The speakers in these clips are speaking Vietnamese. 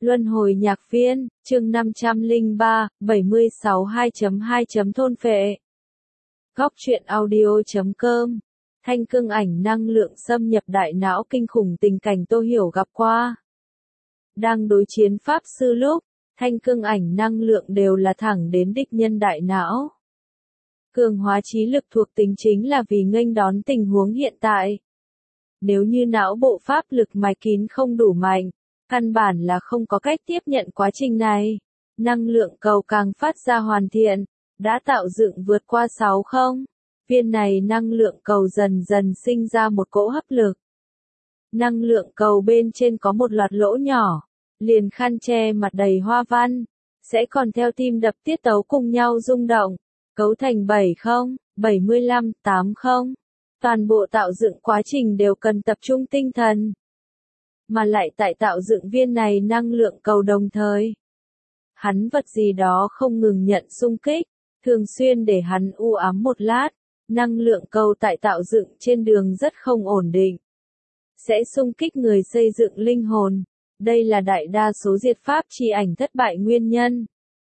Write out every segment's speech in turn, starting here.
Luân hồi nhạc viên, chương 503, 76 2.2. Thôn phệ. Góc truyện audio.com. Thanh cương ảnh năng lượng xâm nhập đại não kinh khủng tình cảnh Tô Hiểu gặp qua. Đang đối chiến pháp sư lúc, thanh cương ảnh năng lượng đều là thẳng đến địch nhân đại não. Cường hóa trí lực thuộc tính chính là vì nghênh đón tình huống hiện tại. Nếu như não bộ pháp lực mạch kín không đủ mạnh, căn bản là không có cách tiếp nhận quá trình này. Năng lượng cầu càng phát ra hoàn thiện, đã tạo dựng vượt qua 6 không. Viên này năng lượng cầu dần dần sinh ra một cỗ hấp lực. Năng lượng cầu bên trên có một loạt lỗ nhỏ, liền khăn che mặt đầy hoa văn, sẽ còn theo tim đập tiết tấu cùng nhau rung động, cấu thành 7 không, 75, 8 không. Toàn bộ tạo dựng quá trình đều cần tập trung tinh thần. Mà lại tại tạo dựng viên này năng lượng cầu đồng thời. Hắn vật gì đó không ngừng nhận xung kích, thường xuyên để hắn u ám một lát, năng lượng cầu tại tạo dựng trên đường rất không ổn định. Sẽ xung kích người xây dựng linh hồn, đây là đại đa số diệt pháp chi ảnh thất bại nguyên nhân.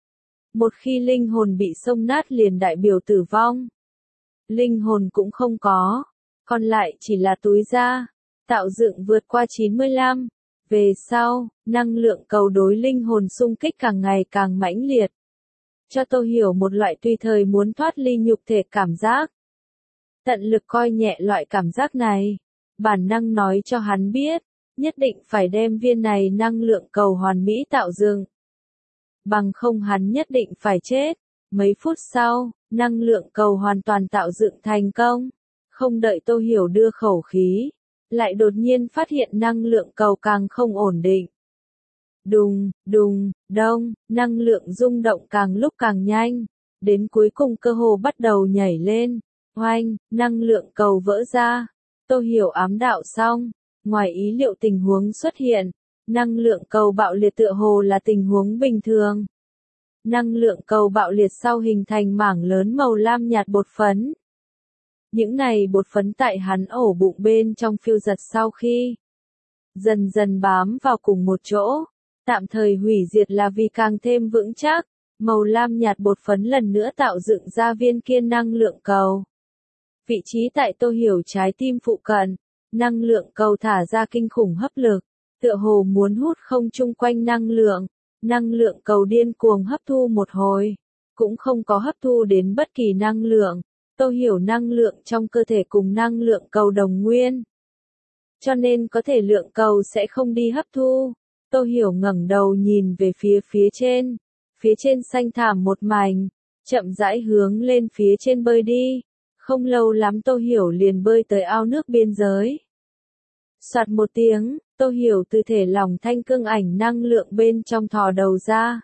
Một khi linh hồn bị xông nát liền đại biểu tử vong. Linh hồn cũng không có, còn lại chỉ là túi da. Tạo dựng vượt qua 95. Về sau, năng lượng cầu đối linh hồn xung kích càng ngày càng mãnh liệt. Cho Tô Hiểu một loại tùy thời muốn thoát ly nhục thể cảm giác. Tận lực coi nhẹ loại cảm giác này. Bản năng nói cho hắn biết, nhất định phải đem viên này năng lượng cầu hoàn mỹ tạo dựng. Bằng không hắn nhất định phải chết. Mấy phút sau, năng lượng cầu hoàn toàn tạo dựng thành công. Không đợi Tô Hiểu đưa khẩu khí, lại đột nhiên phát hiện năng lượng cầu càng không ổn định. Đùng, đùng, đông, năng lượng rung động càng lúc càng nhanh, đến cuối cùng cơ hồ bắt đầu nhảy lên. Oanh, năng lượng cầu vỡ ra. Tô Hiểu ám đạo xong, ngoài ý liệu tình huống xuất hiện, năng lượng cầu bạo liệt tựa hồ là tình huống bình thường. Năng lượng cầu bạo liệt sau hình thành mảng lớn màu lam nhạt bột phấn. Những này bột phấn tại hắn ổ bụng bên trong phiêu giật sau khi dần dần bám vào cùng một chỗ, tạm thời hủy diệt là vì càng thêm vững chắc, màu lam nhạt bột phấn lần nữa tạo dựng ra viên kia năng lượng cầu. Vị trí tại Tô Hiểu trái tim phụ cận, năng lượng cầu thả ra kinh khủng hấp lực, tựa hồ muốn hút không chung quanh năng lượng cầu điên cuồng hấp thu một hồi, cũng không có hấp thu đến bất kỳ năng lượng. Tô Hiểu năng lượng trong cơ thể cùng năng lượng cầu đồng nguyên. Cho nên có thể lượng cầu sẽ không đi hấp thu. Tô Hiểu ngẩng đầu nhìn về phía trên. Phía trên xanh thảm một mảnh, chậm rãi hướng lên phía trên bơi đi. Không lâu lắm Tô Hiểu liền bơi tới ao nước biên giới. Soạt một tiếng, Tô Hiểu từ thể lỏng thanh cương ảnh năng lượng bên trong thò đầu ra.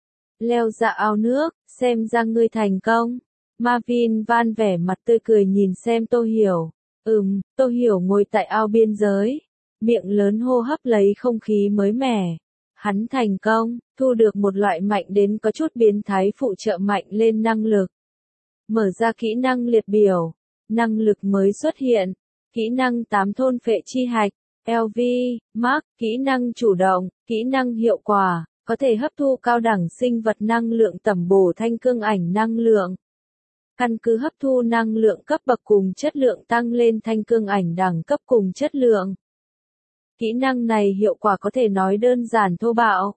Leo ra ao nước, xem ra ngươi thành công. Marvin Van vẻ mặt tươi cười nhìn xem Tô Hiểu. Tô Hiểu ngồi tại ao biên giới, miệng lớn hô hấp lấy không khí mới mẻ. Hắn thành công, thu được một loại mạnh đến có chút biến thái phụ trợ mạnh lên năng lực. Mở ra kỹ năng liệt biểu, năng lực mới xuất hiện, kỹ năng 8 thôn phệ chi hạch, LV, Mark, kỹ năng chủ động, kỹ năng hiệu quả, có thể hấp thu cao đẳng sinh vật năng lượng tẩm bổ thanh cương ảnh năng lượng. Căn cứ hấp thu năng lượng cấp bậc cùng chất lượng tăng lên thanh cương ảnh đẳng cấp cùng chất lượng. Kỹ năng này hiệu quả có thể nói đơn giản thô bạo.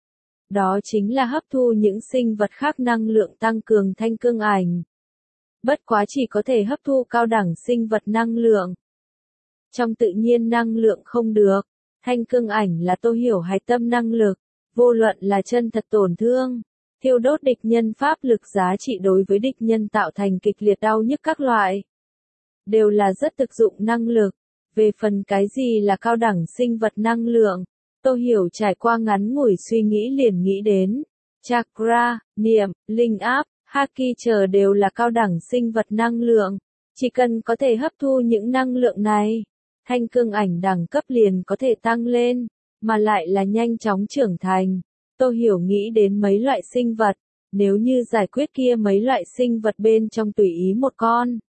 Đó chính là hấp thu những sinh vật khác năng lượng tăng cường thanh cương ảnh. Bất quá chỉ có thể hấp thu cao đẳng sinh vật năng lượng. Trong tự nhiên năng lượng không được, thanh cương ảnh là Tô Hiểu hạch tâm năng lực, vô luận là chân thật tổn thương. Thiêu đốt địch nhân pháp lực giá trị đối với địch nhân tạo thành kịch liệt đau nhức các loại. Đều là rất thực dụng năng lực. Về phần cái gì là cao đẳng sinh vật năng lượng, Tô Hiểu trải qua ngắn ngủi suy nghĩ liền nghĩ đến. Chakra, niệm, linh áp, haki chờ đều là cao đẳng sinh vật năng lượng. Chỉ cần có thể hấp thu những năng lượng này, thanh cương ảnh đẳng cấp liền có thể tăng lên, mà lại là nhanh chóng trưởng thành. Tô Hiểu nghĩ đến mấy loại sinh vật, nếu như giải quyết kia mấy loại sinh vật bên trong tùy ý một con.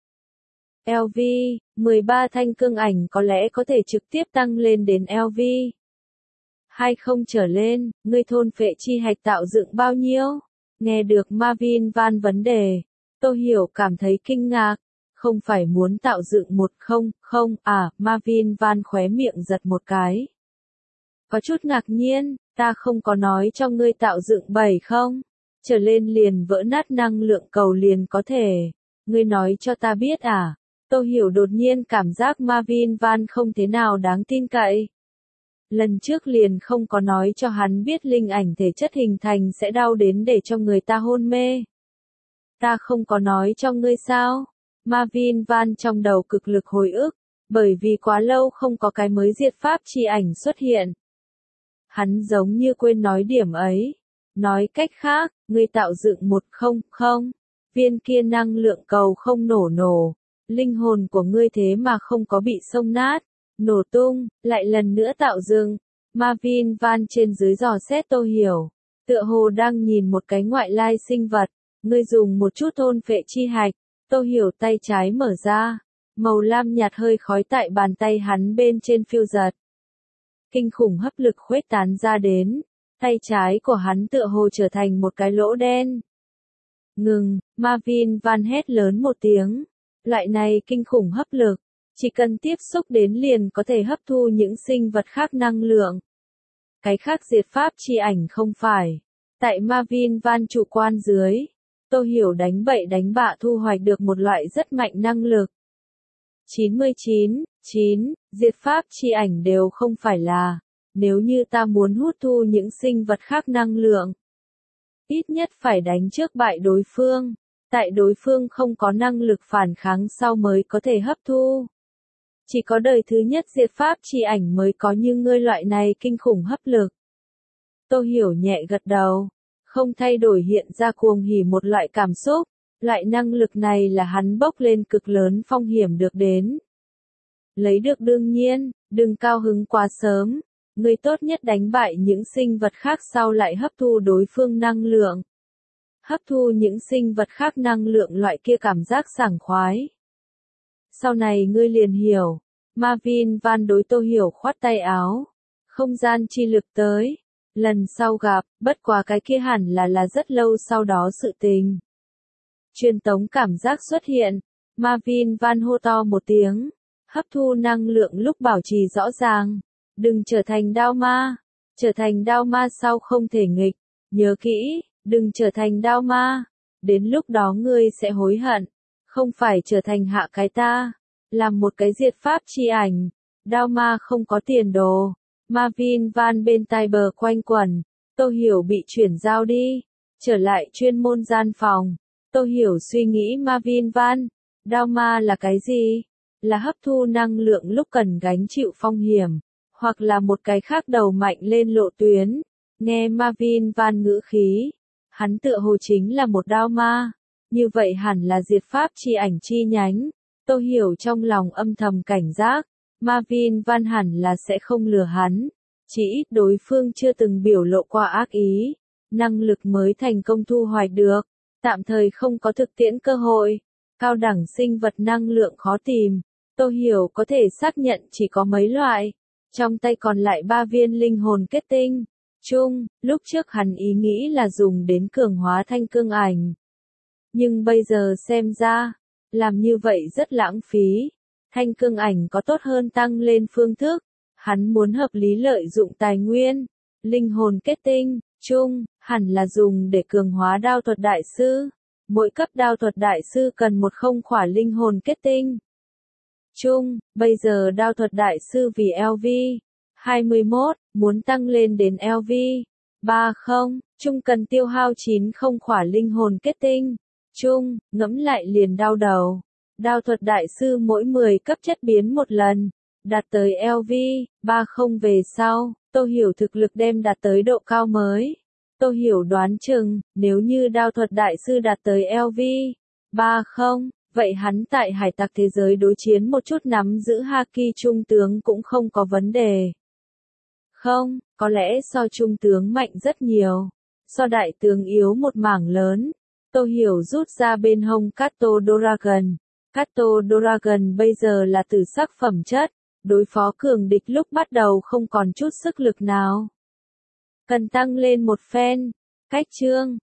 LV, 13 thanh cương ảnh có lẽ có thể trực tiếp tăng lên đến LV. 20 trở lên, ngươi thôn phệ chi hạch tạo dựng bao nhiêu? Nghe được Marvin Van vấn đề, Tô Hiểu cảm thấy kinh ngạc. Không phải muốn tạo dựng 100 à, Marvin Van khóe miệng giật một cái. Có chút ngạc nhiên, ta không có nói cho ngươi tạo dựng 70 trở lên liền vỡ nát năng lượng cầu liền có thể. Ngươi nói cho ta biết à? Tô Hiểu đột nhiên cảm giác Marvin Van không thế nào đáng tin cậy. Lần trước liền không có nói cho hắn biết linh ảnh thể chất hình thành sẽ đau đến để cho người ta hôn mê. Ta không có nói cho ngươi sao? Marvin Van trong đầu cực lực hồi ức, bởi vì quá lâu không có cái mới diệt pháp chi ảnh xuất hiện. Hắn giống như quên nói điểm ấy. Nói cách khác, ngươi tạo dựng 100 viên kia năng lượng cầu không nổ, linh hồn của ngươi thế mà không có bị xông nát, nổ tung, lại lần nữa tạo dựng. Marvin Van trên dưới dò xét Tô Hiểu, tựa hồ đang nhìn một cái ngoại lai sinh vật. Ngươi dùng một chút thôn phệ chi hạch. Tô Hiểu tay trái mở ra, màu lam nhạt hơi khói tại bàn tay hắn bên trên phiêu giật. Kinh khủng hấp lực khuếch tán ra đến, tay trái của hắn tựa hồ trở thành một cái lỗ đen. Ngừng, Marvin Van hét lớn một tiếng. Loại này kinh khủng hấp lực, chỉ cần tiếp xúc đến liền có thể hấp thu những sinh vật khác năng lượng. Cái khác diệt pháp chi ảnh không phải. Tại Marvin Van chủ quan dưới, Tô Hiểu đánh bậy đánh bạ thu hoạch được một loại rất mạnh năng lực. 99, diệt pháp chi ảnh đều không phải là, nếu như ta muốn hút thu những sinh vật khác năng lượng, ít nhất phải đánh trước bại đối phương, tại đối phương không có năng lực phản kháng sau mới có thể hấp thu. Chỉ có đời thứ nhất diệt pháp chi ảnh mới có như ngươi loại này kinh khủng hấp lực. Tô Hiểu nhẹ gật đầu, không thay đổi hiện ra cuồng hỉ một loại cảm xúc, loại năng lực này là hắn bốc lên cực lớn phong hiểm được đến. Lấy được đương nhiên, đừng cao hứng quá sớm, ngươi tốt nhất đánh bại những sinh vật khác sau lại hấp thu đối phương năng lượng. Hấp thu những sinh vật khác năng lượng loại kia cảm giác sảng khoái. Sau này ngươi liền hiểu, Marvin Van đối Tô Hiểu khoát tay áo, không gian chi lực tới. Lần sau gặp, bất quá cái kia hẳn là rất lâu sau đó sự tình. Truyền tống cảm giác xuất hiện, Marvin Van hô to một tiếng, hấp thu năng lượng lúc bảo trì rõ ràng, đừng trở thành đao ma sau không thể nghịch, nhớ kỹ, đừng trở thành đao ma, đến lúc đó ngươi sẽ hối hận, không phải trở thành hạ cái ta, làm một cái diệt pháp chi ảnh, đao ma không có tiền đồ. Marvin Van bên tai bờ quanh quẩn, Tô Hiểu bị chuyển giao đi, trở lại chuyên môn gian phòng. Tô Hiểu suy nghĩ Marvin Van, đao ma là cái gì? Là hấp thu năng lượng lúc cần gánh chịu phong hiểm, hoặc là một cái khác đầu mạnh lên lộ tuyến. Nghe Marvin Van ngữ khí, hắn tựa hồ chính là một đao ma, như vậy hẳn là diệt pháp chi ảnh chi nhánh. Tô Hiểu trong lòng âm thầm cảnh giác. Marvin Van hẳn là sẽ không lừa hắn, chỉ ít đối phương chưa từng biểu lộ qua ác ý, năng lực mới thành công thu hoạch được, tạm thời không có thực tiễn cơ hội, cao đẳng sinh vật năng lượng khó tìm, Tô Hiểu có thể xác nhận chỉ có mấy loại, trong tay còn lại 3 viên linh hồn kết tinh, chung, lúc trước hắn ý nghĩ là dùng đến cường hóa thanh cương ảnh. Nhưng bây giờ xem ra, làm như vậy rất lãng phí. Thanh cương ảnh có tốt hơn tăng lên phương thức, hắn muốn hợp lý lợi dụng tài nguyên, linh hồn kết tinh, chung, hẳn là dùng để cường hóa đao thuật đại sư. Mỗi cấp đao thuật đại sư cần 10 khỏa linh hồn kết tinh. Chung, bây giờ đao thuật đại sư vì LV 21, muốn tăng lên đến LV 30, chung cần tiêu hao 90 khỏa linh hồn kết tinh. Chung, ngẫm lại liền đau đầu. Đao thuật đại sư mỗi 10 cấp chất biến một lần, đạt tới LV 30 về sau, Tô Hiểu thực lực đem đạt tới độ cao mới. Tô Hiểu đoán chừng, nếu như đao thuật đại sư đạt tới LV 30, vậy hắn tại hải tặc thế giới đối chiến một chút nắm giữ haki trung tướng cũng không có vấn đề. Không, có lẽ so trung tướng mạnh rất nhiều, so đại tướng yếu một mảng lớn. Tô Hiểu rút ra bên hông Kato Dragon. Kato Dragon bây giờ là tử sắc phẩm chất, đối phó cường địch lúc bắt đầu không còn chút sức lực nào. cần tăng lên một phen. Cách chương